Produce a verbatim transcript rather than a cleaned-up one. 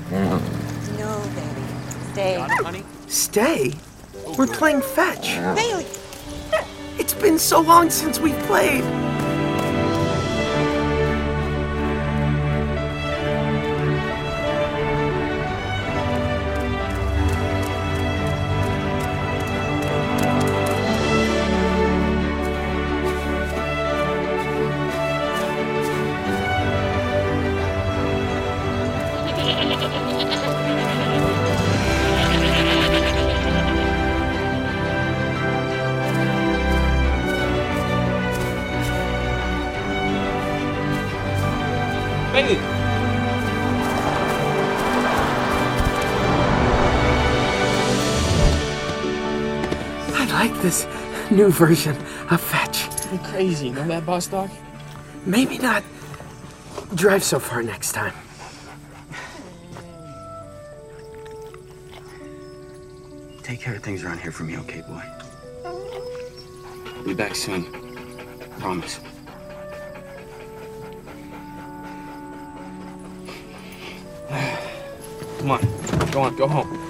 No, baby. Stay. Got it, honey? Stay? Oh, We're good. playing fetch. Bailey! It's been so long since we've played. Bailey! I like this new version of fetch. You're crazy. Know that bus, dog? Maybe not drive so far next time. Take care of things around here for me, okay, boy? I'll be back soon. Promise. Come on. Go on. Go home.